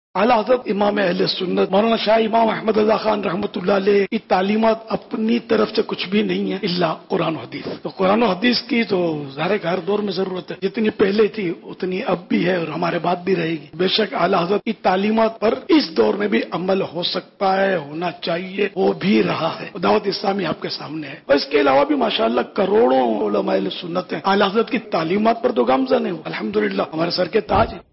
आला हज़रत इमाम अहले सुन्नत मौलाना शाह इमाम अहमद रज़ा खान रहमतुल्लाह अलैह की तालीमात अपनी तरफ से कुछ भी नहीं है इल्ला कुरान और हदीस। तो कुरान और हदीस की तो ज़ाहिर हर दौर में जरूरत है, जितनी पहले थी उतनी अब भी है और हमारे बाद भी रहेगी। बेशक आला हज़रत की तालीमात पर इस दौर में भी अमल हो सकता है, होना चाहिए, हो भी रहा है। दावत इस्लामी आपके सामने है। और इसके अलावा भी माशाअल्लाह करोड़ों उलमा अहले सुन्नत है, आला हज़रत की तालीमात पर तो गामज़न है, अल्हम्दुलिल्लाह हमारे सर के ताज है।